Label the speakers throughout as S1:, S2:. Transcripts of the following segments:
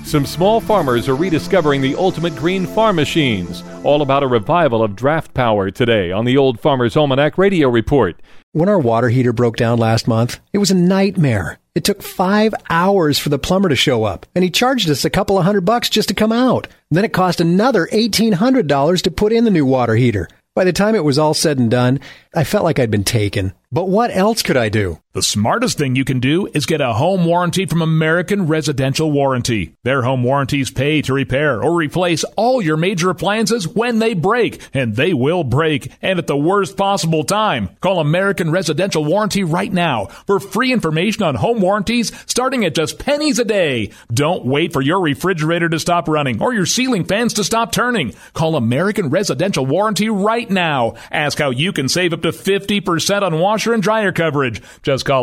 S1: Some small farmers are rediscovering the ultimate green farm machines. All about a revival of draft power today on the Old Farmer's Almanac Radio Report.
S2: When our water heater broke down last month, it was a nightmare. It took 5 hours for the plumber to show up, and he charged us a couple of $100 just to come out. Then it cost another $1,800 to put in the new water heater. By the time it was all said and done, I felt like I'd been taken. But what else could I do?
S3: The smartest thing you can do is get a home warranty from American Residential Warranty. Their home warranties pay to repair or replace all your major appliances when they break, and they will break, and at the worst possible time. Call American Residential Warranty right now for free information on home warranties starting at just pennies a day. Don't wait for your refrigerator to stop running or your ceiling fans to stop turning. Call American Residential Warranty right now. Ask how you can save up to 50% on washer and dryer coverage. Just call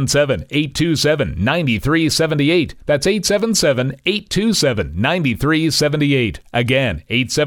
S3: 877-827-9378. That's 877-827-9378. Again,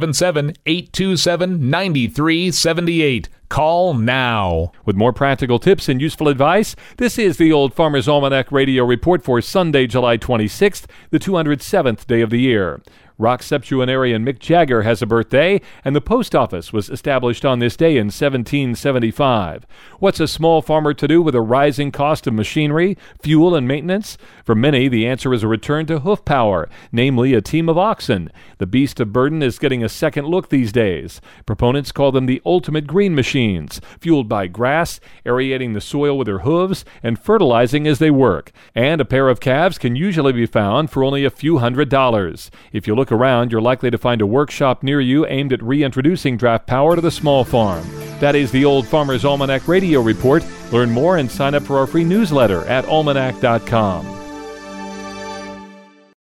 S3: 877-827-9378. Call now.
S1: With more practical tips and useful advice, this is the Old Farmer's Almanac Radio Report for Sunday, July 26th, the 207th day of the year. Rock septuagenarian Mick Jagger has a birthday, and the post office was established on this day in 1775. What's a small farmer to do with a rising cost of machinery, fuel, and maintenance? For many, the answer is a return to hoof power, namely a team of oxen. The beast of burden is getting a second look these days. Proponents call them the ultimate green machines, fueled by grass, aerating the soil with their hooves, and fertilizing as they work. And a pair of calves can usually be found for only a few $100s. If you look around, you're likely to find a workshop near you aimed at reintroducing draft power to the small farm. That is the Old Farmer's Almanac Radio Report. Learn more and sign up for our free newsletter at almanac.com.